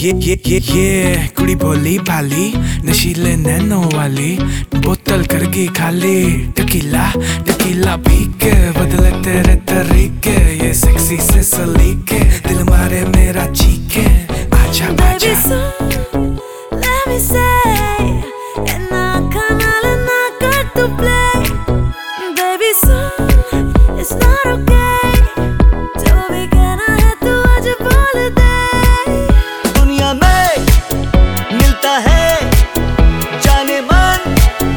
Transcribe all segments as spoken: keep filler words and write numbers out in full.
ये ये ये ये कुड़ी भोली भाली नशीले नैनो वाली बोतल कर गई खाली टकीला टकीला पी के बदले तेरे तरीके ये सेक्सी से सलीके दिल मारे मेरा चीके आजा आजा Let me say and I can't let not got to play baby son it's not okay जो भी कहना है तू आज बोल दे दुनिया में मिलता है जाने मन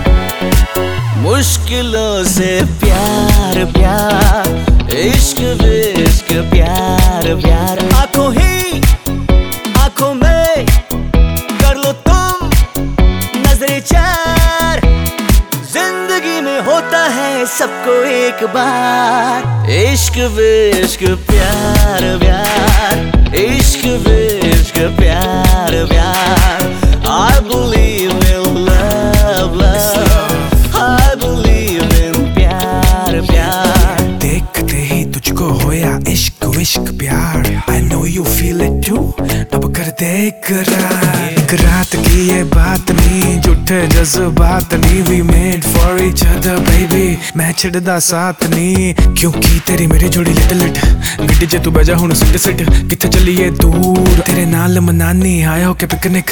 मुश्किलों से प्यार प्यार इश्क विश्क प्यार प्यार आंखों ही आंखों में कर लो तुम नजरे चार जिंदगी में होता है सबको एक बार इश्क विश्क प्यार प्यार इश्क विश्क प्यार प्यार I believe in love love I believe in प्यार प्यार देखते ही तुझको होया इश्क विश्क प्यार I know you feel it too अब कर दे इकरार एक रात की ये बात नहीं झूठे जज्बात नहीं We made for each other baby मैं छड़दा साथ नहीं क्योंकि तेरी मेरी जोड़ी लिट लिट गड्डी च तू बजा हुण सिट सिट किथे चलिए दूर तेरे नाल मनानी आया हो के पिकनिक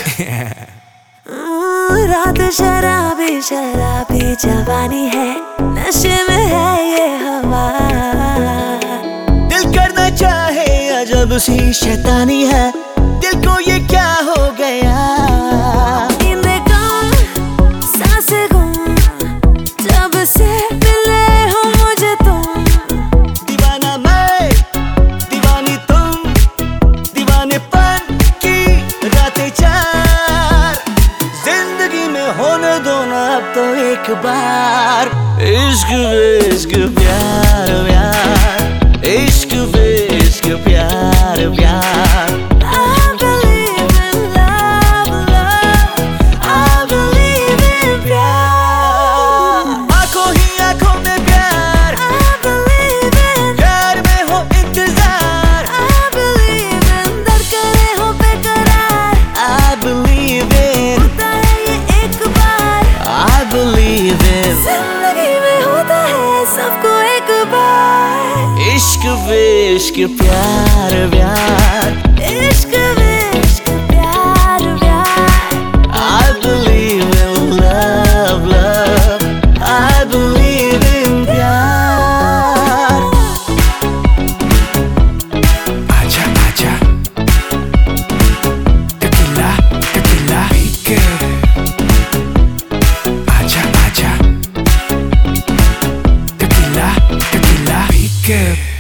रात शराबी शराबी जवानी है नशे में है ये हवा दिल करना चाहे अजब सी शैतानी है दिल को ये क्या हो गया नींदें कम सांसें गुम जब से मिले हो मुझे तुम दीवाना मैं दीवानी तुम दीवानेपन की रातें चार जिंदगी में होने दो ना अब तो एक बार इश्क विश्क प्यार प्यार इश्क विश्क प्यार प्यार I believe in love love I believe in प्यार आंखों ही आंखों में प्यार I believe in प्यार में हो इंतजार I believe in धड़कने हो बेकरार I believe in होता है ये एक बार I believe in जिंदगी में होता है सबको एक बार इश्क विश्क प्यार प्यार इश्क विश्क प्यार प्यार I believe in love love I believe in प्यार आजा आजा टकीला टकीला पी के आजा आजा टकीला टकीला पी के